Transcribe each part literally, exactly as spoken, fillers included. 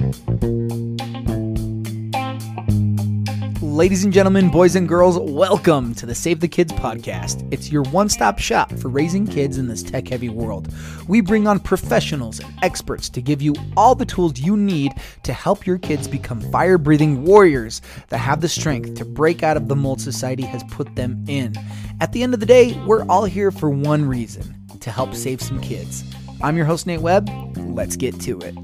Ladies and gentlemen, boys and girls, welcome to the Save the Kids podcast. It's your one-stop shop for raising kids in this tech-heavy world. We bring on professionals and experts to give you all the tools you need to help your kids become fire-breathing warriors that have the strength to break out of the mold society has put them in. At the end of the day, we're all here for one reason, to help save some kids. I'm your host, Nate Webb. Let's get to it.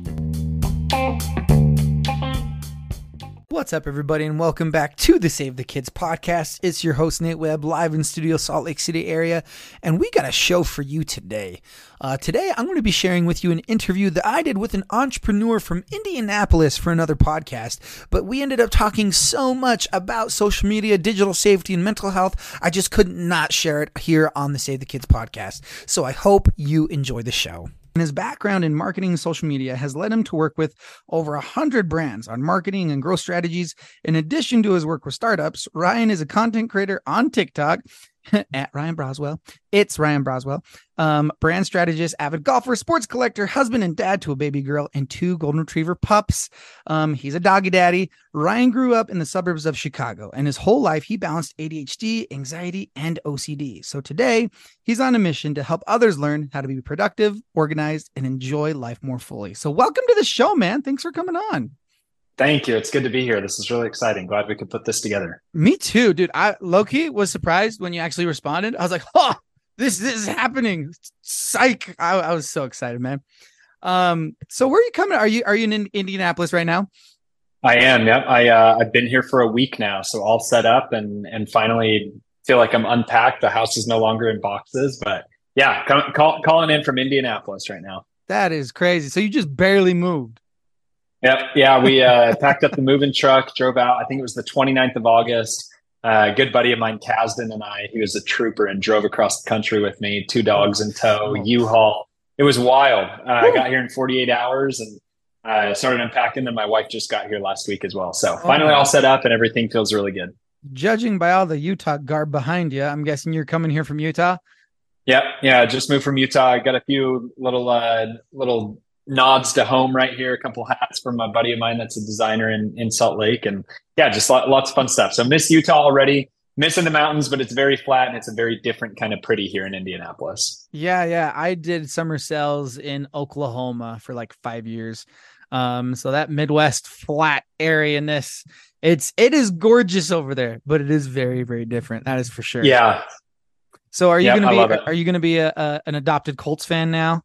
What's up, everybody, and welcome back to the Save the Kids podcast. It's your host, Nate Webb, live in studio, Salt Lake City area, and we got a show for you today. Uh, today, I'm going to be sharing with you an interview that I did with an entrepreneur from Indianapolis for another podcast, but we ended up talking so much about social media, digital safety, and mental health, I just could not share it here on the Save the Kids podcast, so I hope you enjoy the show. And his background in marketing and social media has led him to work with over one hundred brands on marketing and growth strategies. In addition to his work with startups, Ryan is a content creator on TikTok at Ryan Broswell. It's Ryan Broswell. Um, brand strategist, avid golfer, sports collector, husband and dad to a baby girl and two golden retriever pups. Um, he's a doggy daddy. Ryan grew up in the suburbs of Chicago, and his whole life he balanced A D H D, anxiety, and O C D. So today he's on a mission to help others learn how to be productive, organized, and enjoy life more fully. So welcome to the show, man. Thanks for coming on. Thank you. It's good to be here. This is really exciting. Glad we could put this together. Me too, dude. I low-key was surprised when you actually responded. I was like, oh, this, this is happening. Psych. I, I was so excited, man. Um, so where are you coming? Are you, are you in Indianapolis right now? I am. Yeah. I, uh, I've been here for a week now. So all set up and, and finally feel like I'm unpacked. The house is no longer in boxes, but yeah, come, call, calling in from Indianapolis right now. That is crazy. So you just barely moved. Yep. Yeah. We uh, packed up the moving truck, drove out. I think it was the twenty-ninth of August. Uh, a good buddy of mine, Kasdan, and I, he was a trooper and drove across the country with me, two dogs in tow, U-Haul. It was wild. Uh, I got here in forty-eight hours and I uh, started unpacking. And my wife just got here last week as well. So finally all set up and everything feels really good. Judging by all the Utah garb behind you, I'm guessing you're coming here from Utah. Yep. Yeah. Just moved from Utah. I got a few little, uh, little, nods to home right here, a couple hats from a buddy of mine that's a designer in, in Salt Lake. And yeah, just lots of fun stuff. So miss Utah already, missing the mountains, but it's very flat and it's a very different kind of pretty here in Indianapolis. Yeah, yeah. I did summer sales in Oklahoma for like five years. Um, so that Midwest flat area in this, it's, it is gorgeous over there, but it is very, very different. That is for sure. Yeah. So are you yep, going to be, are you going to be a, a, an adopted Colts fan now?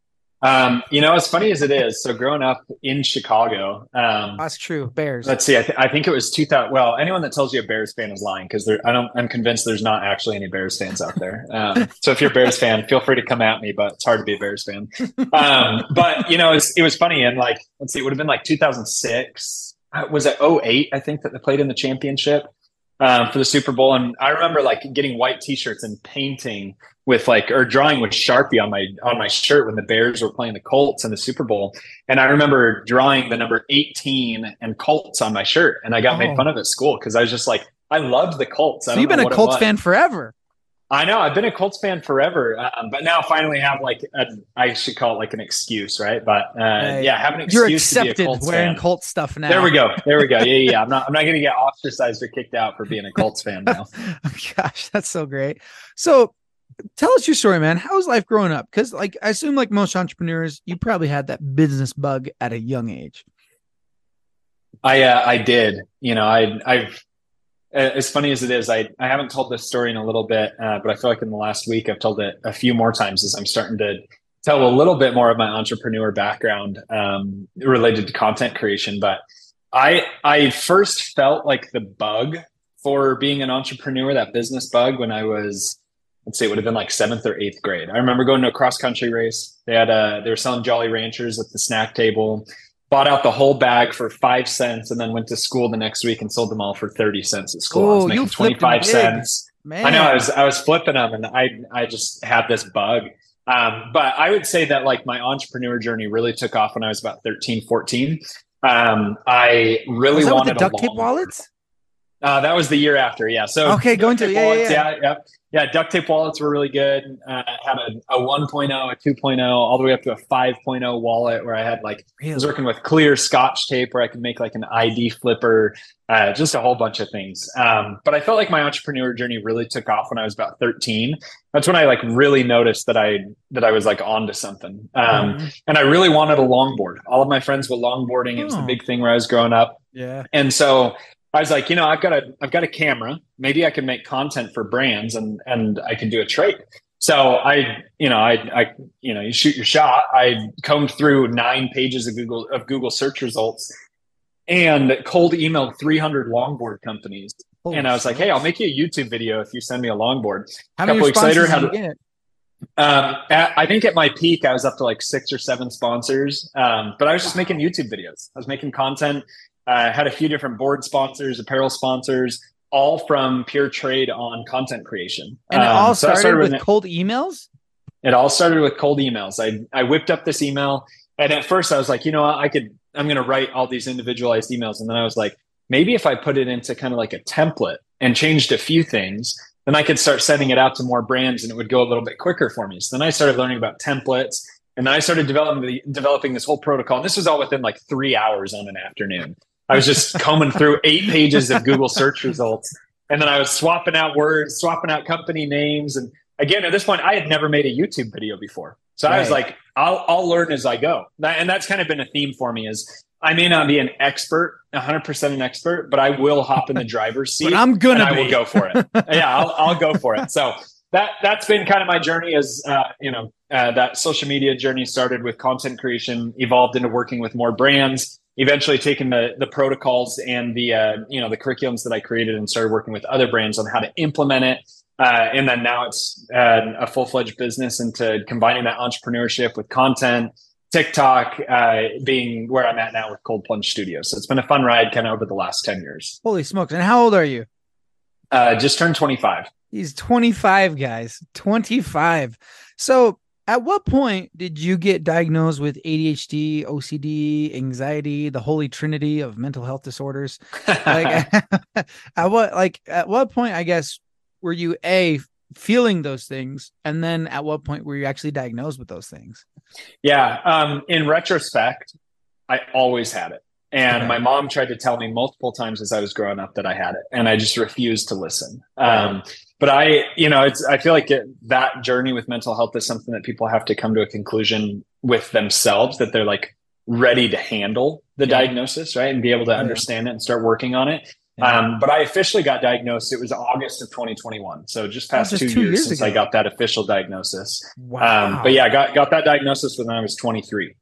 Um, you know, as funny as it is, so growing up in Chicago, um, that's true. Bears. Let's see. I, th- I think it was two thousand. Well, anyone that tells you a Bears fan is lying because I don't. I'm convinced there's not actually any Bears fans out there. Um, so if you're a Bears fan, feel free to come at me. But it's hard to be a Bears fan. Um, but you know, it was, it was funny and like, let's see, it would have been like two thousand six. Was it oh eight? I think that they played in the championship um, for the Super Bowl, and I remember like getting white T-shirts and painting with like, or drawing with Sharpie on my, on my shirt when the Bears were playing the Colts in the Super Bowl. And I remember drawing the number eighteen and Colts on my shirt. And I got oh. made fun of at school because I was just like, I loved the Colts. I so you've been a Colts fan forever. I know. I've been a Colts fan forever. Um, but now finally have like, a, I should call it like an excuse, right? But uh, right. yeah, have an excuse. You're accepted to be a Colts wearing fan. Colts stuff now. There we go. There we go. Yeah, yeah. I'm not, I'm not going to get ostracized or kicked out for being a Colts fan now. Oh, gosh, that's so great. So, tell us your story, man. How was life growing up? Because, like, I assume, like most entrepreneurs, you probably had that business bug at a young age. I uh, I did. You know, I I've as funny as it is, I I haven't told this story in a little bit, uh, but I feel like in the last week I've told it a few more times as I'm starting to tell a little bit more of my entrepreneur background um, related to content creation. But I I first felt like the bug for being an entrepreneur, that business bug, when I was, let's say it would have been like seventh or eighth grade. I remember going to a cross country race. They had a, they were selling Jolly Ranchers at the snack table, bought out the whole bag for five cents and then went to school the next week and sold them all for thirty cents at school. Oh, I was making twenty-five cents. Man. I know I was, I was flipping them and I, I just had this bug. Um, but I would say that like my entrepreneur journey really took off when I was about thirteen, fourteen. Um, I really was that wanted with the duct a tape long- wallets. Uh, that was the year after. Yeah. So Okay, going to yeah, wallets, yeah, yeah, yeah, yeah. Duct tape wallets were really good. Uh, had a, a 1.0, a 2.0, all the way up to a 5.0 wallet where I had like, yeah. I was Really? working with clear Scotch tape where I could make like an I D flipper, uh, just a whole bunch of things. Um, but I felt like my entrepreneur journey really took off when I was about thirteen. That's when I like really noticed that I, that I was like onto something. Um, Mm-hmm. and I really wanted a longboard. All of my friends were longboarding. It was the Oh, big thing where I was growing up. yeah. And so I was like, you know, I've got a I've got a camera. Maybe I can make content for brands and and I can do a trade. So I, you know, I I you know, you shoot your shot. I combed through nine pages of Google of Google search results and cold emailed three hundred longboard companies. Holy And I was like, hey, I'll smokes. make you a YouTube video if you send me a longboard. How A many couple weeks later, responses did had you get? um, at, I think at my peak, I was up to like six or seven sponsors. Um, but I was just making YouTube videos. I was making content. I uh, had a few different board sponsors, apparel sponsors, all from pure trade on content creation. And it Um, all so I started, started with with cold emails? it all started with cold emails. I I whipped up this email, and at first I was like, you know what, I could I'm going to write all these individualized emails, and then I was like, maybe if I put it into kind of like a template and changed a few things, then I could start sending it out to more brands, and it would go a little bit quicker for me. So then I started learning about templates, and then I started developing the, developing this whole protocol. And this was all within like three hours on an afternoon. I was just combing through eight pages of Google search results, and then I was swapping out words, swapping out company names, and again, at this point, I had never made a YouTube video before. So right. I was like, I'll, I'll learn as I go. And that's kind of been a theme for me is I may not be an expert, one hundred percent an expert, but I will hop in the driver's seat. But I'm going to I will go for it. Yeah, I'll, I'll go for it. So that, that's been kind of my journey as, uh, you know, uh, that social media journey started with content creation, evolved into working with more brands, eventually taking the, the protocols and the, uh, you know, the curriculums that I created and started working with other brands on how to implement it. Uh, and then now it's uh, a full-fledged business into combining that entrepreneurship with content, TikTok uh, being where I'm at now with Cold Plunge Studios. So it's been a fun ride kind of over the last ten years. Holy smokes. And how old are you? Uh, just turned twenty-five. He's twenty-five, guys. twenty-five. So at what point did you get diagnosed with A D H D, O C D, anxiety, the holy trinity of mental health disorders? Like, at what, like, at what point, I guess, were you a feeling those things, and then at what point were you actually diagnosed with those things? Yeah, um, in retrospect, I always had it, and Okay. my mom tried to tell me multiple times as I was growing up that I had it, and I just refused to listen. Um, but I, you know, it's I feel like it, that journey with mental health is something that people have to come to a conclusion with themselves, that they're like ready to handle the Yeah. diagnosis, right, and be able to Yeah. understand it and start working on it. Yeah. Um, but I officially got diagnosed. It was August of twenty twenty-one. So just past just two, two years, years since ago. I got that official diagnosis. Wow. Um, but yeah, I got, got that diagnosis when I was twenty-three.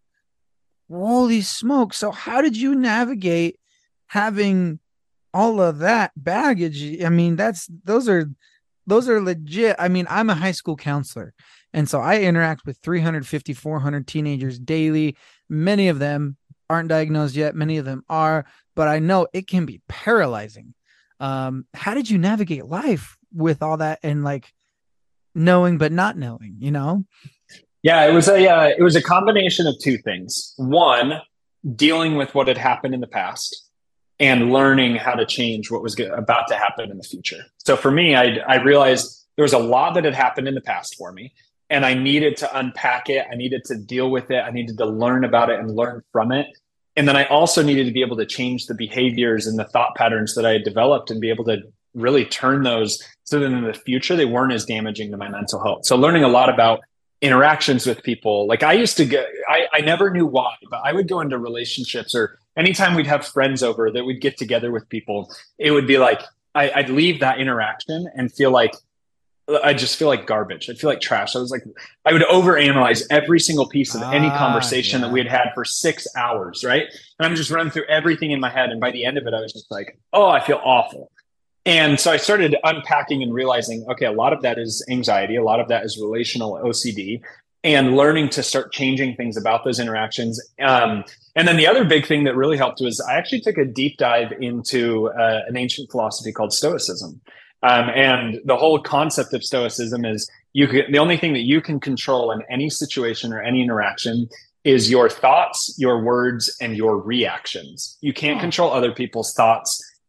Holy smoke. So how did you navigate having all of that baggage? I mean, that's, those are, those are legit. I mean, I'm a high school counselor, and so I interact with three hundred fifty, four hundred teenagers daily. Many of them aren't diagnosed yet. Many of them are, but I know it can be paralyzing. Um, how did you navigate life with all that and like knowing, but not knowing, you know? Yeah, it was a, uh, it was a combination of two things. One, dealing with what had happened in the past and learning how to change what was about to happen in the future. So for me, I, I realized there was a lot that had happened in the past for me, and I needed to unpack it. I needed to deal with it. I needed to learn about it and learn from it. And then I also needed to be able to change the behaviors and the thought patterns that I had developed and be able to really turn those so that in the future, they weren't as damaging to my mental health. So learning a lot about interactions with people. Like I used to get, I, I never knew why, but I would go into relationships, or anytime we'd have friends over that we'd get together with people, it would be like, I, I'd leave that interaction and feel like, I just feel like garbage. I feel like trash. I was like, I would overanalyze every single piece of ah, any conversation yeah. that we had had for six hours. Right. And I'm just running through everything in my head. And by the end of it, I was just like, oh, I feel awful. And so I started unpacking and realizing, okay, a lot of that is anxiety. A lot of that is relational O C D, and learning to start changing things about those interactions. Um, and then the other big thing that really helped was I actually took a deep dive into uh, an ancient philosophy called Stoicism. Um, and the whole concept of Stoicism is you can, the only thing that you can control in any situation or any interaction is your thoughts, your words, and your reactions. You can't control other people's thoughts.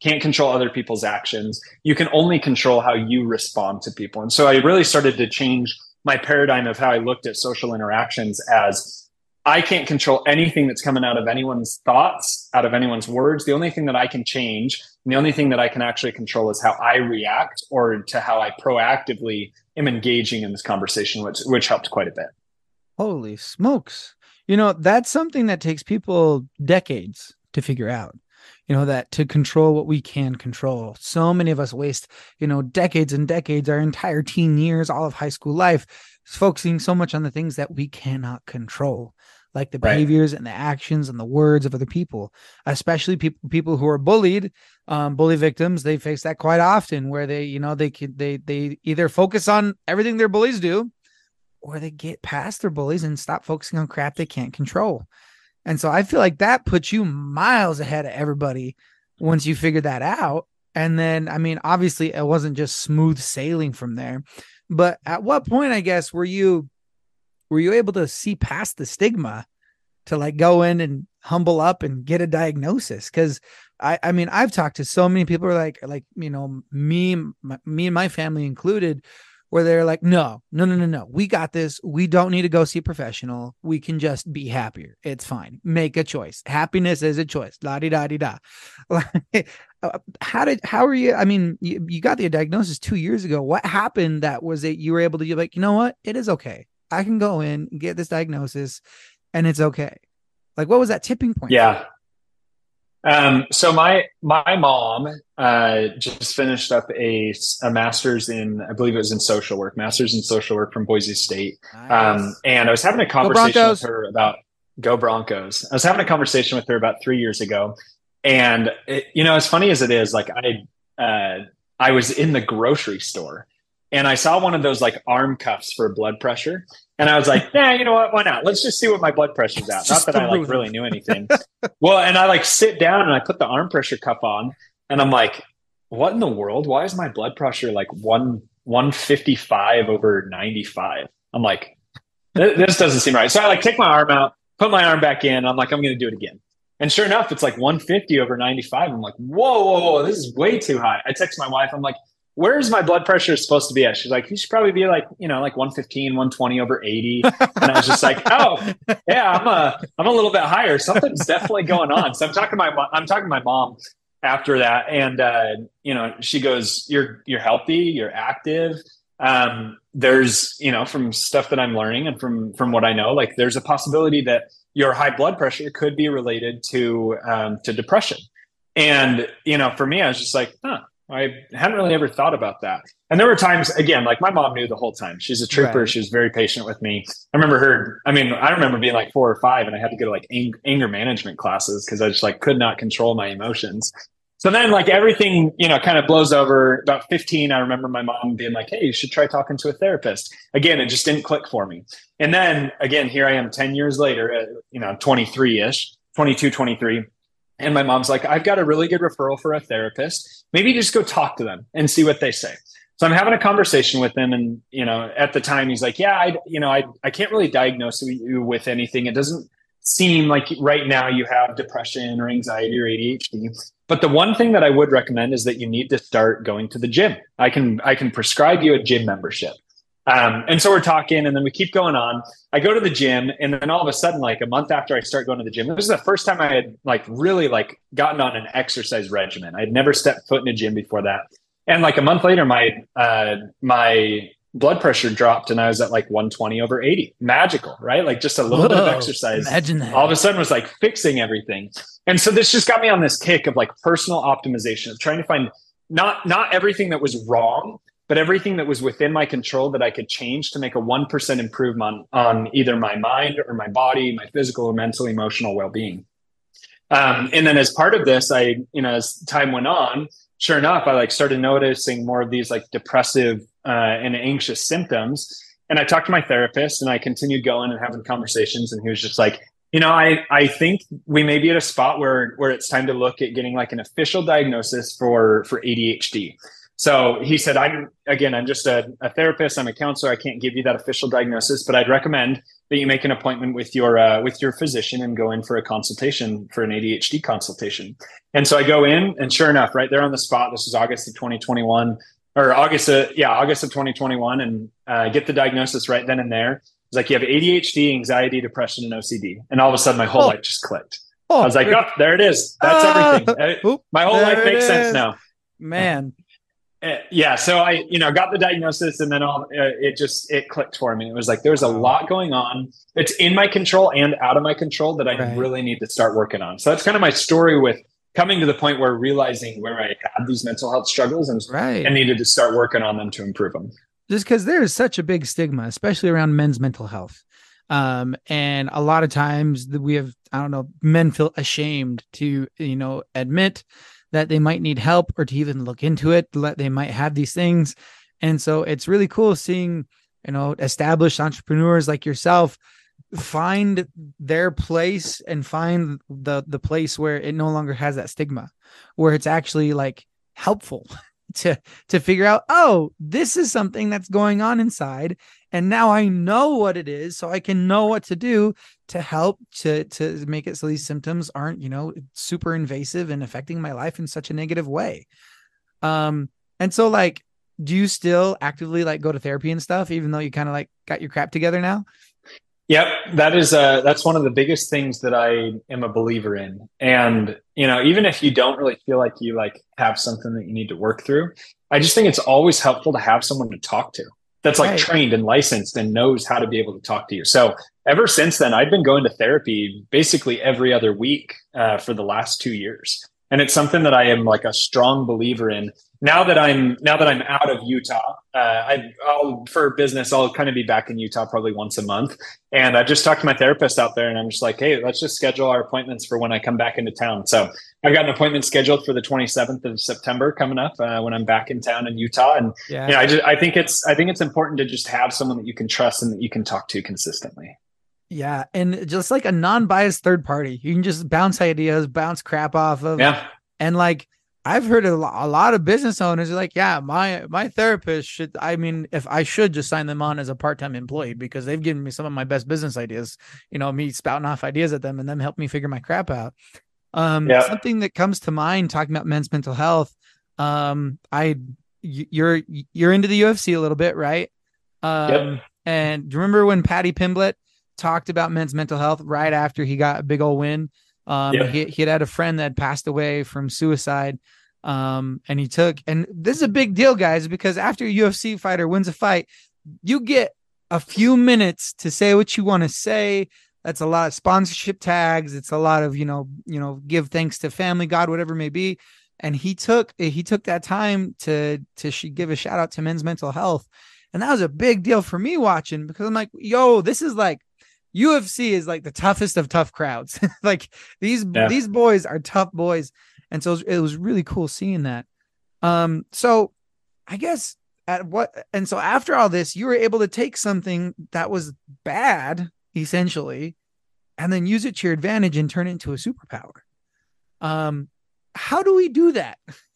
can't control other people's actions. You can only control how you respond to people. And so I really started to change my paradigm of how I looked at social interactions as I can't control anything that's coming out of anyone's thoughts, out of anyone's words. The only thing that I can change, and the only thing that I can actually control is how I react or to how I proactively am engaging in this conversation, which, which helped quite a bit. Holy smokes. You know, that's something that takes people decades to figure out. You know, that to control what we can control. So many of us waste, you know, decades and decades, our entire teen years, all of high school life, focusing so much on the things that we cannot control, like the Right. behaviors and the actions and the words of other people, especially people people who are bullied, um, bully victims. They face that quite often, where they, you know, they could they they either focus on everything their bullies do, or they get past their bullies and stop focusing on crap they can't control. And so I feel like that puts you miles ahead of everybody once you figure that out. And then, I mean, obviously it wasn't just smooth sailing from there, but at what point, I guess, were you, were you able to see past the stigma to like go in and humble up and get a diagnosis? Cause I, I mean, I've talked to so many people who are like, like, you know, me, my, me and my family included, where they're like, no, no, no, no, no. We got this. We don't need to go see a professional. We can just be happier. It's fine. Make a choice. Happiness is a choice. La di da di da. How did, how are you? I mean, you, you got the diagnosis two years ago. What happened that was that you were able to be like, you know what? It is okay. I can go in and get this diagnosis and it's okay. Like, what was that tipping point? Yeah. Um, so my, my mom, uh, just finished up a, a master's in, I believe it was in social work, master's in social work from Boise State. Nice. Um, and I was having a conversation with her about go Broncos. I was having a conversation with her about three years ago. And it, you know, as funny as it is, like I, uh, I was in the grocery store and I saw one of those like arm cuffs for blood pressure. And I was like, yeah, you know what? Why not? Let's just see what my blood pressure's at. Not that I like really knew anything. Well, and I like sit down and I put the arm pressure cuff on and I'm like, what in the world? Why is my blood pressure like one, one fifty-five over ninety-five? I'm like, this doesn't seem right. So I like take my arm out, put my arm back in. I'm like, I'm going to do it again. And sure enough, it's like one fifty over ninety-five. I'm like, whoa, whoa, whoa, this is way too high. I text my wife. I'm like, where's my blood pressure supposed to be at? She's like, you should probably be like, you know, like one fifteen, one twenty over eighty. And I was just like, oh yeah, I'm a, I'm a little bit higher. Something's definitely going on. So I'm talking to my, I'm talking to my mom after that. And, uh, you know, she goes, you're, you're healthy, you're active. Um, there's, you know, from stuff that I'm learning and from, from what I know, like there's a possibility that your high blood pressure could be related to, um, to depression. And, you know, for me, I was just like, huh, I hadn't really ever thought about that. And there were times, again, like my mom knew the whole time. She's a trooper. Right. She was very patient with me. I remember her, I mean, I remember being like four or five and I had to go to like ang- anger management classes because I just like could not control my emotions. So then like everything, you know, kind of blows over. About fifteen, I remember my mom being like, hey, you should try talking to a therapist. Again, it just didn't click for me. And then again, here I am ten years later, at, you know, twenty-three-ish, twenty-two, twenty-three. And my mom's like, I've got a really good referral for a therapist. Maybe just go talk to them and see what they say. So I'm having a conversation with him. And, you know, at the time he's like, yeah, I, you know, I, I can't really diagnose you with anything. It doesn't seem like right now you have depression or anxiety or A D H D. But the one thing that I would recommend is that you need to start going to the gym. I can, I can prescribe you a gym membership. Um, and so we're talking and then we keep going on. I go to the gym and then all of a sudden, like a month after I start going to the gym, this is the first time I had like really like gotten on an exercise regimen. I'd never stepped foot in a gym before that. And like a month later, my, uh, my blood pressure dropped and I was at like one twenty over eighty. Magical, right? Like just a little Whoa, bit of exercise. Imagine that. All of a sudden was like fixing everything. And so this just got me on this kick of like personal optimization of trying to find not, not everything that was wrong, but everything that was within my control that I could change to make a one percent improvement on either my mind or my body, my physical or mental, emotional well-being. Um, and then as part of this, I, you know, as time went on, sure enough, I like started noticing more of these like depressive uh, and anxious symptoms. And I talked to my therapist and I continued going and having conversations. And he was just like, you know, I, I think we may be at a spot where, where it's time to look at getting like an official diagnosis for, for A D H D. So he said, I'm, again, I'm just a, a therapist. I'm a counselor. I can't give you that official diagnosis, but I'd recommend that you make an appointment with your uh, with your physician and go in for a consultation, for an A D H D consultation. And so I go in, and sure enough, right there on the spot, this is August of twenty twenty-one, or August, of, yeah, August of twenty twenty-one, and uh, get the diagnosis right then and there. It's like, you have A D H D, anxiety, depression, and O C D. And all of a sudden, my whole oh. life just clicked. Oh, I was like, oh, there it is. That's uh, everything. Oop, my whole life makes sense now. Man. Yeah. So I, you know, got the diagnosis, and then all, uh, it just, it clicked for me. It was like, there's a lot going on. It's in my control and out of my control that I right. really need to start working on. So that's kind of my story with coming to the point where realizing where I had these mental health struggles and, right. and needed to start working on them to improve them. Just because there is such a big stigma, especially around men's mental health. Um, and a lot of times that we have, I don't know, men feel ashamed to, you know, admit that they might need help or to even look into it, that they might have these things. And so it's really cool seeing, you know, established entrepreneurs like yourself find their place and find the, the place where it no longer has that stigma, where it's actually like helpful to, to figure out, oh, this is something that's going on inside. And now I know what it is, so I can know what to do to help to, to make it so these symptoms aren't, you know, super invasive and affecting my life in such a negative way. Um, and so like, do you still actively like go to therapy and stuff, even though you kind of like got your crap together now? Yep. That is, uh, that's one of the biggest things that I am a believer in. And, you know, even if you don't really feel like you like have something that you need to work through, I just think it's always helpful to have someone to talk to that's like right. trained and licensed and knows how to be able to talk to you. So ever since then, I've been going to therapy basically every other week uh, for the last two years. And it's something that I am like a strong believer in. Now that I'm now that I'm out of Utah, uh, I, I'll for business, I'll kind of be back in Utah probably once a month. And I just talked to my therapist out there, and I'm just like, hey, let's just schedule our appointments for when I come back into town. So I've got an appointment scheduled for the twenty-seventh of September coming up uh, when I'm back in town in Utah. And yeah, you know, I just I think it's I think it's important to just have someone that you can trust and that you can talk to consistently. Yeah, and just like a non-biased third party, you can just bounce ideas, bounce crap off of. Yeah, and like. I've heard a lot, a lot of business owners are like, yeah, my, my therapist should, I mean, if I should just sign them on as a part-time employee because they've given me some of my best business ideas, you know, me spouting off ideas at them and them help me figure my crap out. Um, yeah. Something that comes to mind talking about men's mental health. Um, I, you're, you're into the U F C a little bit, right? Um, yep. And do you remember when Paddy Pimblett talked about men's mental health right after he got a big old win? Um, yeah. he, he had had a friend that had passed away from suicide. Um, and he took, and this is a big deal, guys, because after a U F C fighter wins a fight, you get a few minutes to say what you want to say. That's a lot of sponsorship tags. It's a lot of, you know, you know, give thanks to family, God, whatever it may be. And he took, he took that time to, to give a shout out to men's mental health. And that was a big deal for me watching, because I'm like, yo, this is like, U F C is like the toughest of tough crowds. Like these, yeah. these boys are tough boys. And so it was, it was really cool seeing that. Um, so I guess at what, and so after all this, you were able to take something that was bad, essentially, and then use it to your advantage and turn it into a superpower. Um, how do we do that?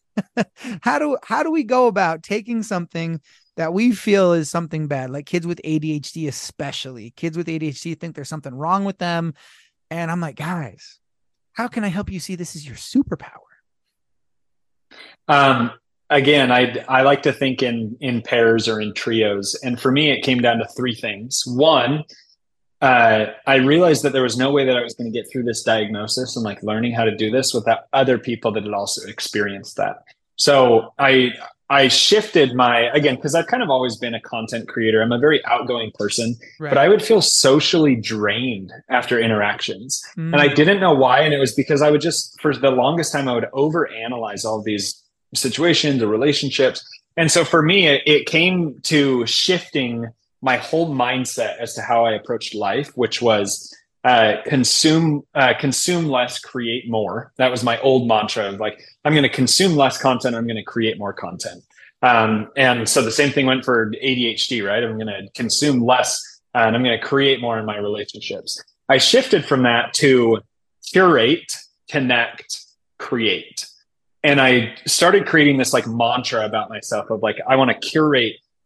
how do, how do we go about taking something that we feel is something bad, like kids with A D H D, especially kids with A D H D think there's something wrong with them. And I'm like, guys, how can I help you see this is your superpower? Um, again, I, I like to think in, in pairs or in trios. And for me, it came down to three things. One, uh, I realized that there was no way that I was going to get through this diagnosis and like learning how to do this without other people that had also experienced that. So I, I shifted my, again, because I've kind of always been a content creator. I'm a very outgoing person, right. But I would feel socially drained after interactions. Mm. And I didn't know why. And it was because I would just, for the longest time, I would overanalyze all these situations or relationships. And so for me, it, it came to shifting my whole mindset as to how I approached life, which was uh, consume, uh, consume less, create more. That was my old mantra of like, I'm going to consume less content. I'm going to create more content. Um, and so the same thing went for A D H D, right? I'm going to consume less uh, and I'm going to create more in my relationships. I shifted from that to curate, connect, create. And I started creating this like mantra about myself of like, I want to curate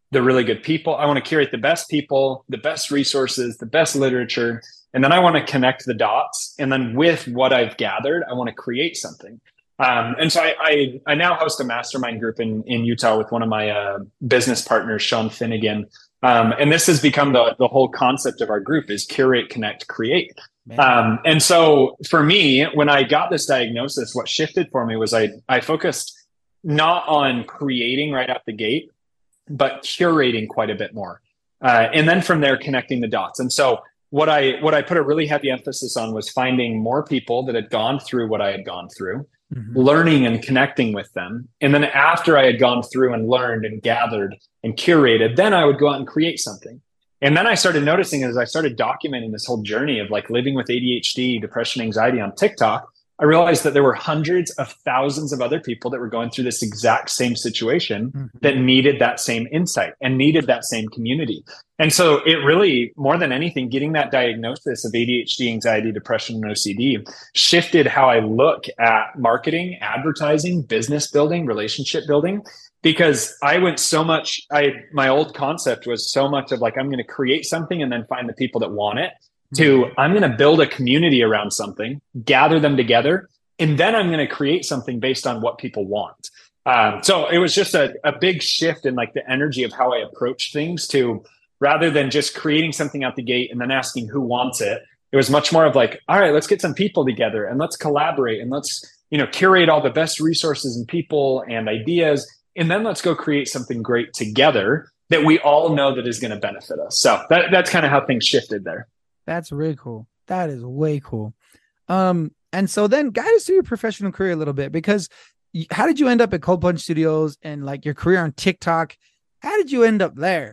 the really good people. I want to curate the best people, the best resources, the best literature. And then I want to connect the dots. And then with what I've gathered, I want to create something. Um, and so I, I, I now host a mastermind group in, in Utah with one of my uh, business partners, Sean Finnegan. Um, and this has become the, the whole concept of our group is curate, connect, create. Um, and so for me, when I got this diagnosis, what shifted for me was I, I focused not on creating right out the gate, but curating quite a bit more. Uh, and then from there, connecting the dots. And so what I, what I put a really heavy emphasis on was finding more people that had gone through what I had gone through, mm-hmm. learning and connecting with them. And then after I had gone through and learned and gathered and curated, then I would go out and create something. And then I started noticing as I started documenting this whole journey of like living with A D H D, depression, anxiety on TikTok, I realized that there were hundreds of thousands of other people that were going through this exact same situation mm-hmm. that needed that same insight and needed that same community. And so it really, more than anything, getting that diagnosis of A D H D, anxiety, depression, and O C D shifted how I look at marketing, advertising, business building, relationship building. Because I went so much, I my old concept was so much of like, I'm going to create something and then find the people that want it, to I'm going to build a community around something, gather them together, and then I'm going to create something based on what people want. Um, so it was just a, a big shift in like the energy of how I approach things, to rather than just creating something out the gate and then asking who wants it. It was much more of like, all right, let's get some people together and let's collaborate and let's, you know, curate all the best resources and people and ideas. And then let's go create something great together that we all know that is going to benefit us. So that, that's kind of how things shifted there. That's really cool. That is way cool. Um, and so then guide us through your professional career a little bit, because you, how did you end up at Cold Plunge Studios and like your career on TikTok? How did you end up there?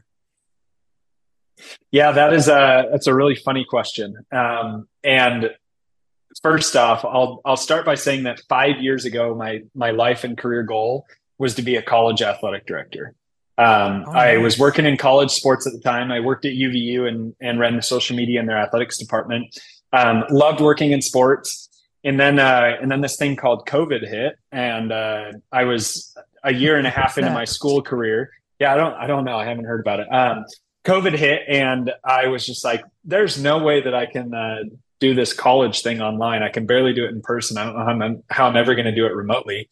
Yeah, that is a, that's a really funny question. Um, and first off, I'll, I'll start by saying that five years ago, my, my life and career goal was to be a college athletic director. Um, oh, I nice. was working in college sports at the time. I worked at U V U and, and ran the social media in their athletics department. Um, loved working in sports. And then, uh, and then this thing called COVID hit, and, uh, I was a year and a half into my school career. Yeah. I don't, I don't know. I haven't heard about it. Um, COVID hit, and I was just like, there's no way that I can, uh, do this college thing online. I can barely do it in person. I don't know how I'm, how I'm ever going to do it remotely.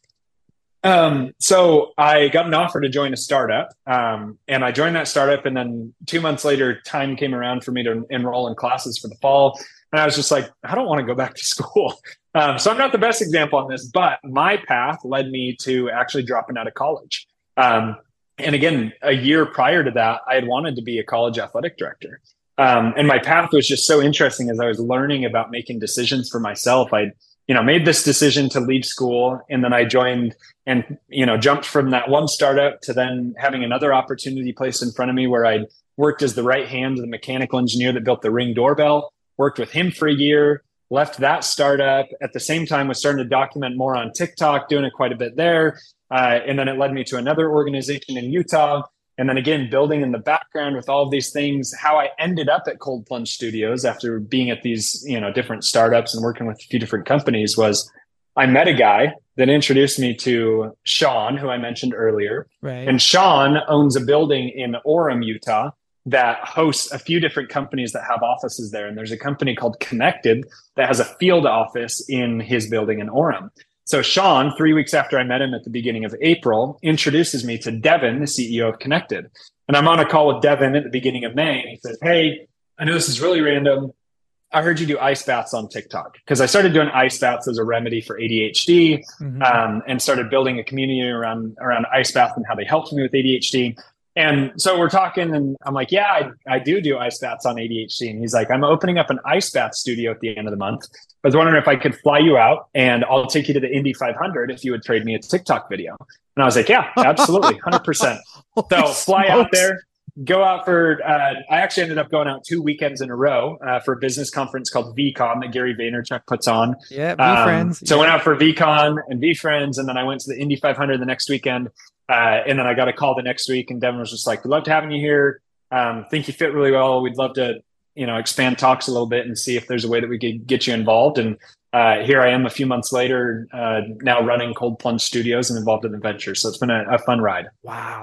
Um, so I got an offer to join a startup, um, and I joined that startup. And then two months later, time came around for me to enroll in classes for the fall. And I was just like, I don't want to go back to school. Um, so I'm not the best example on this, but my path led me to actually dropping out of college. Um, and again, a year prior to that, I had wanted to be a college athletic director. Um, and my path was just so interesting as I was learning about making decisions for myself. I you know, made this decision to leave school, and then I joined and, you know, jumped from that one startup to then having another opportunity placed in front of me where I worked as the right hand of the mechanical engineer that built the Ring doorbell, worked with him for a year, left that startup. At the same time, was starting to document more on TikTok, doing it quite a bit there. Uh, and then it led me to another organization in Utah. And then again, building in the background with all of these things, how I ended up at Cold Plunge Studios after being at these, you know, different startups and working with a few different companies was I met a guy that introduced me to Sean, who I mentioned earlier. Right. And Sean owns a building in Orem, Utah, that hosts a few different companies that have offices there. And there's a company called Connected that has a field office in his building in Orem. So Sean, three weeks after I met him at the beginning of April, introduces me to Devin, the C E O of Connected. And I'm on a call with Devin at the beginning of May. And he says, hey, I know this is really random. I heard you do ice baths on TikTok, because I started doing ice baths as a remedy for A D H D, mm-hmm. um, and started building a community around, around ice baths and how they helped me with A D H D. And so we're talking, and I'm like, yeah, I, I do do ice baths on A D H D. And he's like, I'm opening up an ice bath studio at the end of the month. I was wondering if I could fly you out, and I'll take you to the Indy five hundred if you would trade me a TikTok video. And I was like, yeah, absolutely, one hundred percent. So fly out there, go out for, uh, I actually ended up going out two weekends in a row uh, for a business conference called VCon that Gary Vaynerchuk puts on. Yeah, V-Friends. Um, so yeah. I went out for VCon and V-Friends, and then I went to the Indy five hundred the next weekend. Uh, and then I got a call the next week, and Devin was just like, we'd love to having you here. Um, think you fit really well. We'd love to, you know, expand talks a little bit and see if there's a way that we could get you involved. And uh, here I am a few months later, uh, now running Cold Plunge Studios and involved in the venture. So it's been a, a fun ride. Wow.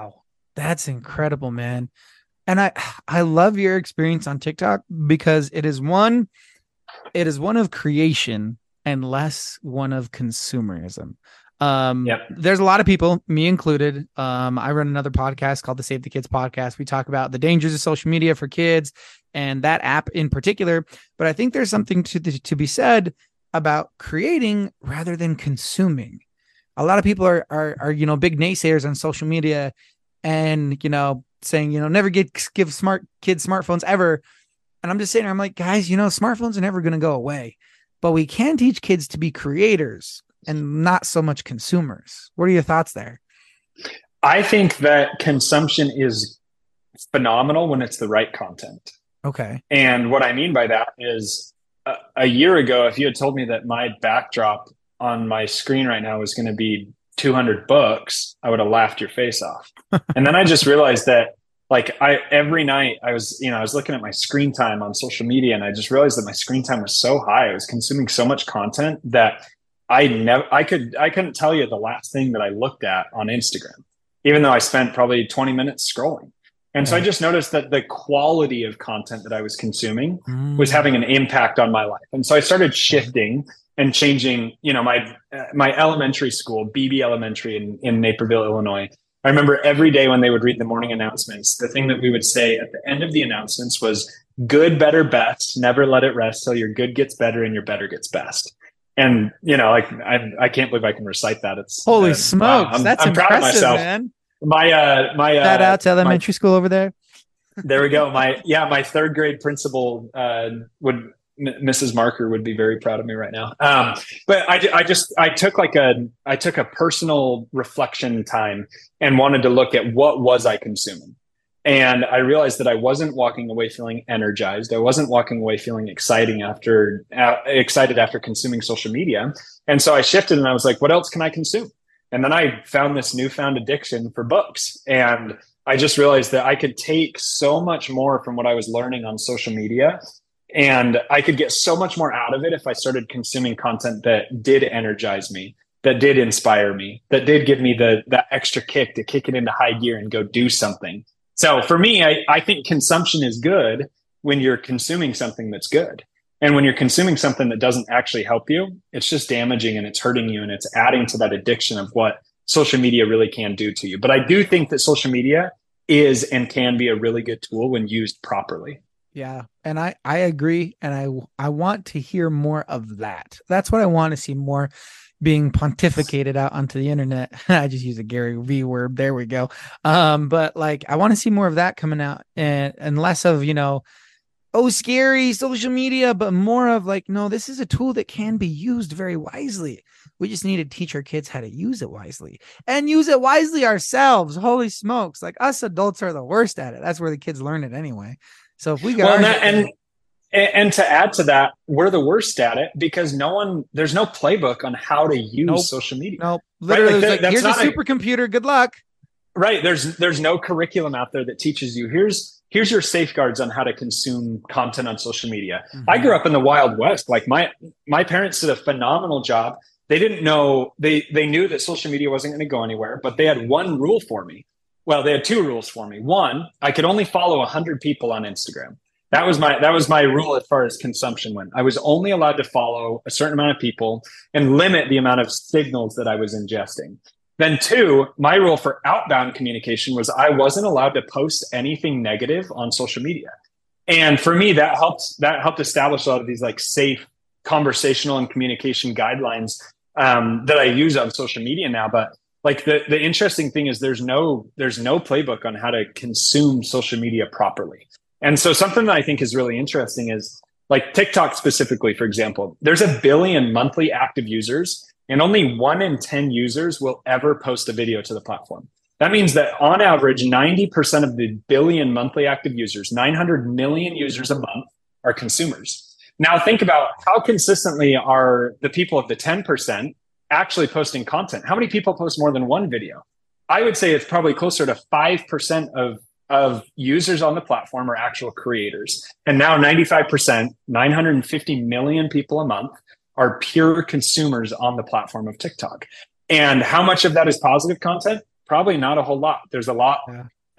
That's incredible, man. And I I love your experience on TikTok because it is one it is one of creation and less one of consumerism. Um, Yep. there's a lot of people, me included. Um, I run another podcast called the Save the Kids podcast. We talk about the dangers of social media for kids and that app in particular. But I think there's something to to be said about creating rather than consuming. A lot of people are are, are you know big naysayers on social media, and you know saying you know never get give smart kids smartphones ever. And I'm just saying, I'm like, guys, you know, smartphones are never going to go away, but we can teach kids to be creators and not so much consumers. What are your thoughts there? I think that consumption is phenomenal when it's the right content. Okay. And what I mean by that is a, a year ago, if you had told me that my backdrop on my screen right now was going to be two hundred books, I would have laughed your face off. And then I just realized that like I, every night I was, you know, I was looking at my screen time on social media, and I just realized that my screen time was so high. I was consuming so much content that I never, I could, I couldn't tell you the last thing that I looked at on Instagram, even though I spent probably twenty minutes scrolling. And so I just noticed that the quality of content that I was consuming Mm. was having an impact on my life. And so I started shifting and changing, you know, my, uh, my elementary school, B B Elementary in, in Naperville, Illinois. I remember every day when they would read the morning announcements, the thing that we would say at the end of the announcements was good, better, best. Never let it rest till your good gets better and your better gets best. And, you know, like I, I can't believe I can recite that. It's holy uh, smokes. wow, I'm, That's I'm impressive, proud of myself. man. My, uh, my, uh, Shout out to my, elementary school over there. there we go. My, yeah, my third grade principal, uh, would, Missus Marker would be very proud of me right now. Um, but I, I just, I took like a, I took a personal reflection time and wanted to look at what was I consuming. And I realized that I wasn't walking away feeling energized. I wasn't walking away feeling exciting after, uh, excited after consuming social media. And so I shifted and I was like, what else can I consume? And then I found this newfound addiction for books. And I just realized that I could take so much more from what I was learning on social media, and I could get so much more out of it if I started consuming content that did energize me, that did inspire me, that did give me the that extra kick to kick it into high gear and go do something. So for me, I, I think consumption is good when you're consuming something that's good. And when you're consuming something that doesn't actually help you, it's just damaging and it's hurting you, and it's adding to that addiction of what social media really can do to you. But I do think that social media is and can be a really good tool when used properly. Yeah. And I, I agree. And I, I want to hear more of that. That's what I want to see more being pontificated out onto the internet. I just use a Gary V word. There we go. Um, but like, I want to see more of that coming out, and, and less of, you know, oh, scary social media, but more of like, no, this is a tool that can be used very wisely. We just need to teach our kids how to use it wisely and use it wisely ourselves. Holy smokes. Like, us adults are the worst at it. That's where the kids learn it anyway. So if we got, well, and, that, and and to add to that, we're the worst at it because no one, there's no playbook on how to use nope, social media. Nope. Literally, right? Like, like, that, here's a supercomputer. A, good luck. Right. There's there's no curriculum out there that teaches you. Here's here's your safeguards on how to consume content on social media. Mm-hmm. I grew up in the Wild West. Like my my parents did a phenomenal job. They didn't know they they knew that social media wasn't going to go anywhere, but they had one rule for me. Well, they had two rules for me. One, I could only follow one hundred people on Instagram. That was my that was my rule as far as consumption went. I was only allowed to follow a certain amount of people and limit the amount of signals that I was ingesting. Then two, my rule for outbound communication was I wasn't allowed to post anything negative on social media. And for me, that helped that helped establish a lot of these like safe conversational and communication guidelines um, that I use on social media now. But like the the interesting thing is there's no there's no playbook on how to consume social media properly. And so something that I think is really interesting is like TikTok specifically, for example, there's a billion monthly active users, and only one in ten users will ever post a video to the platform. That means that on average, ninety percent of the billion monthly active users, nine hundred million users a month, are consumers. Now think about how consistently are the people of the ten percent actually posting content. How many people post more than one video? I would say it's probably closer to five percent of of users on the platform are actual creators. And now ninety-five percent, nine hundred fifty million people a month, are pure consumers on the platform of TikTok. And how much of that is positive content? Probably not a whole lot. There's a lot, yeah.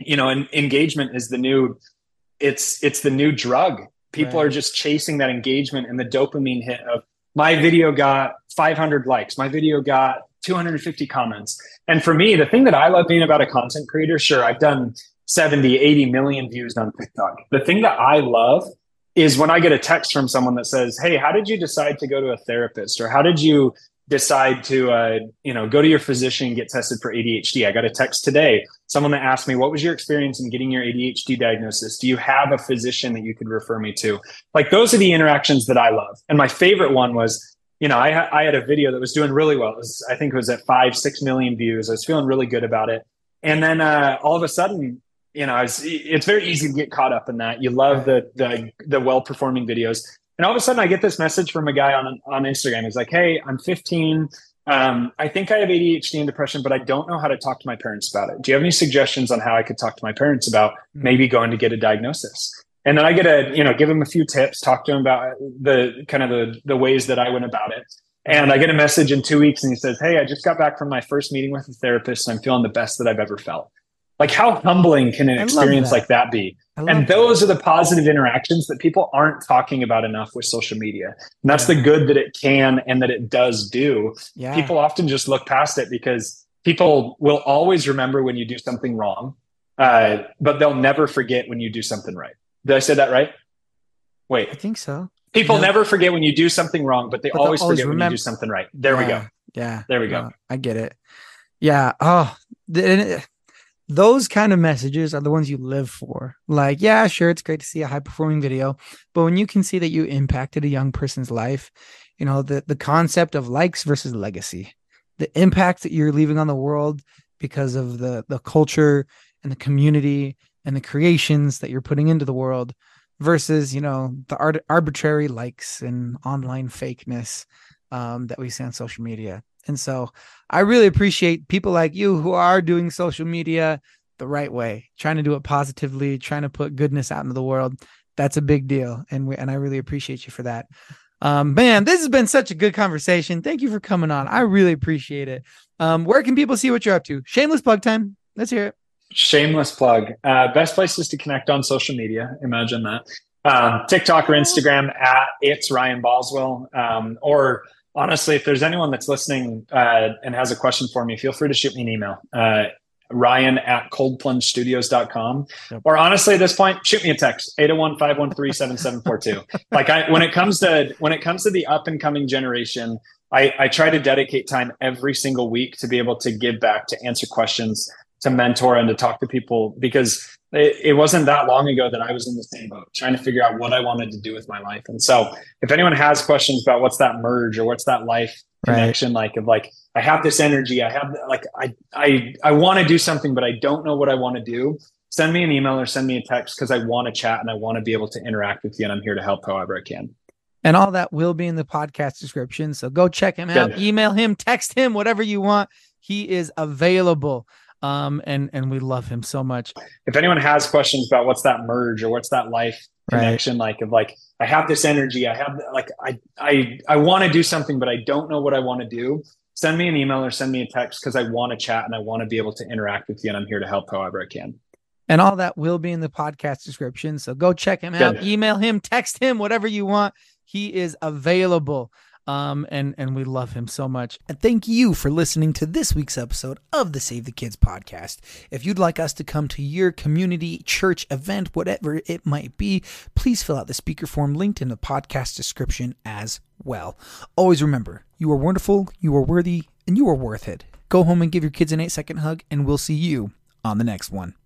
you know, and engagement is the new, it's, it's the new drug. People Right. are just chasing that engagement and the dopamine hit of my video got five hundred likes. My video got two hundred fifty comments. And for me, the thing that I love being about a content creator, sure, I've done seventy, eighty million views on TikTok. The thing that I love is when I get a text from someone that says, hey, how did you decide to go to a therapist? Or how did you decide to, uh, you know, go to your physician and get tested for A D H D? I got a text today. Someone that asked me, what was your experience in getting your A D H D diagnosis? Do you have a physician that you could refer me to? Like, those are the interactions that I love. And my favorite one was, you know, I, I had a video that was doing really well. It was, I think it was at five, six million views. I was feeling really good about it. And then uh, all of a sudden, you know, it's, it's very easy to get caught up in that. You love the the, the well-performing videos. And all of a sudden I get this message from a guy on, on Instagram. He's like, hey, I'm fifteen. Um, I think I have A D H D and depression, but I don't know how to talk to my parents about it. Do you have any suggestions on how I could talk to my parents about maybe going to get a diagnosis? And then I get a, you know, give him a few tips, talk to him about the kind of the, the ways that I went about it. And I get a message in two weeks and he says, hey, I just got back from my first meeting with a therapist and I'm feeling the best that I've ever felt. Like, how humbling can an experience that. like that be? And those that. are the positive interactions that people aren't talking about enough with social media. And that's yeah. the good that it can and that it does do. Yeah. People often just look past it because people will always remember when you do something wrong, uh, but they'll never forget when you do something right. Did I say that right? Wait. I think so. People no. never forget when you do something wrong, but they but always, always forget remember. when you do something right. There yeah. we go. Yeah. There we go. Uh, I get it. Yeah. Oh, the, those kind of messages are the ones you live for. Like, yeah, sure, it's great to see a high performing video, but when you can see that you impacted a young person's life, you know, the, the concept of likes versus legacy, the impact that you're leaving on the world because of the, the culture and the community and the creations that you're putting into the world versus, you know, the art- arbitrary likes and online fakeness um, that we see on social media. And so I really appreciate people like you who are doing social media the right way, trying to do it positively, trying to put goodness out into the world. That's a big deal. And we, and I really appreciate you for that. Um, man, this has been such a good conversation. Thank you for coming on. I really appreciate it. Um, where can people see what you're up to? Shameless plug time. Let's hear it. Shameless plug. Uh, best places to connect on social media. Imagine that. Um, TikTok or Instagram at It's Ryan Boswell. Um, or honestly, if there's anyone that's listening uh, and has a question for me, feel free to shoot me an email. Uh, Ryan at cold plunge studios dot com. Yep. Or honestly, at this point, shoot me a text, eight oh one, five one three, seven seven four two. Like I, when it comes to, when it comes to the up and coming generation, I, I try to dedicate time every single week to be able to give back, to answer questions, to mentor, and to talk to people, because it, it wasn't that long ago that I was in the same boat, trying to figure out what I wanted to do with my life. And so if anyone has questions about what's that merge or what's that life connection, right. like of like, I have this energy, I have like, I, I, I want to do something, but I don't know what I want to do. Send me an email or send me a text, because I want to chat and I want to be able to interact with you. And I'm here to help however I can. And all that will be in the podcast description. So go check him out, Good. Email him, text him, whatever you want. He is available. Um, and, and we love him so much. If anyone has questions about what's that merge or what's that life connection, right. like of like, I have this energy, I have like, I, I, I want to do something, but I don't know what I want to do. Send me an email or send me a text, because I want to chat and I want to be able to interact with you. And I'm here to help however I can. And all that will be in the podcast description. So go check him out, Good. Email him, text him, whatever you want. He is available. Um, and, and we love him so much. And thank you for listening to this week's episode of the Save the Kids podcast. If you'd like us to come to your community, church, event, whatever it might be, please fill out the speaker form linked in the podcast description as well. Always remember, you are wonderful, you are worthy, and you are worth it. Go home and give your kids an eight second hug, and we'll see you on the next one.